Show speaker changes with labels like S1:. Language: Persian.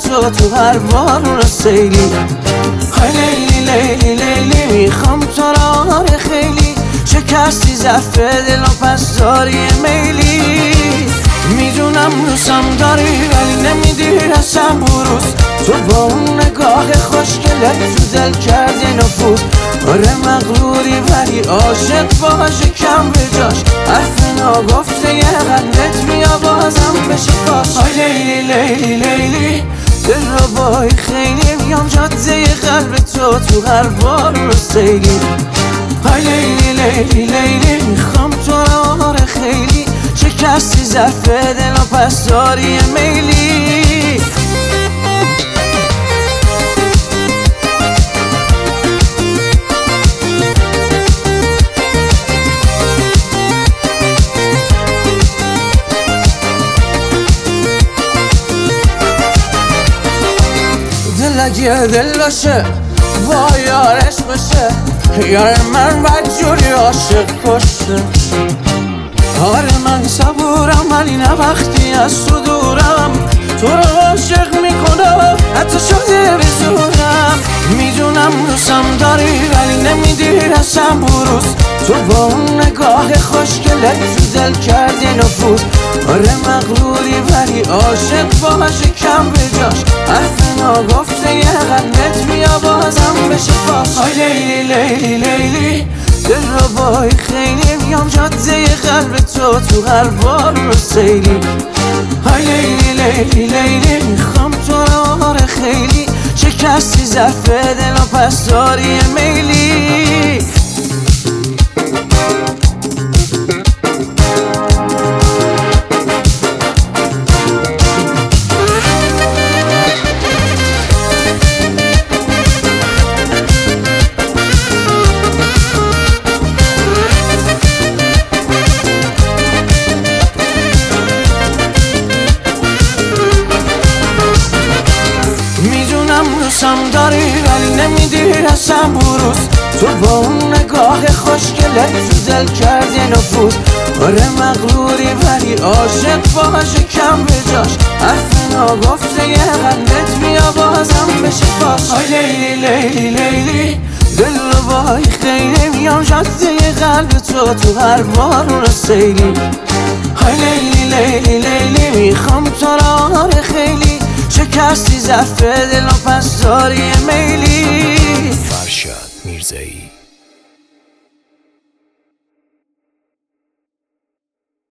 S1: تو هر بارون سیلی. های لیلی لیلی لیلی میخوام تو را خیلی، شکستی ظرف دل و پس داری میلی. میدونم دوستم داری ولی نمیدی اصلا بروز، تو با اون نگاه خوشگلت تو دل کردی نفوذ. آره مغروری ولی عاشق باشه کم به جاش، حرف ناگفته یه قلبت بیا بازم بشه فاش. های لیلی لیلی لیلی دلربایی خیلی، میام جاده قلب تو هر بار رو سیلی. های لیلی لیلی لیلی میخوام تو را خیلی، شکستی ظرف دل و پس داری میلی. دل اگه دل باشه با یارش باشه، یار من بدجوری عاشق کشه. آره من صبورم ولی نه وقتی از تو دورم، تو رو عاشق میکنم حتی شده بزورم. میدونم دوستم داری ولی نمیدی اصلا بروز، تو با اون نگاه خوشگلت تو دل کردی نفوذ. آره مغروری ولی عاشق باشه کم به جاش، حرف ناگفته یه قلبت بیا بازم بشه فاش. های لیلی لیلی لیلی دلربایی خیلی، میام جاده قلب تو هر بار رو سیلی. های لیلی لیلی لیلی میخوام تو را خیلی، شکستی ظرف دل و پس داری میلی. دوستم داری ولی نمیدی اصلا بروز، تو با اون نگاه خوشگلت تو دل کردی نفوذ. آره مغروری ولی عاشق باشه کم به جاش، حرف ناگفته یه قلبت بیا بازم بشه فاش. های لیلی لیلی لیلی دلربایی خیلی، میام جاده قلب تو هر بارون سیلی. های لیلی لیلی لیلی میخوام تو را خیلی، شکستی ظرف دل و پس داری میلی.
S2: فرشاد میرزایی.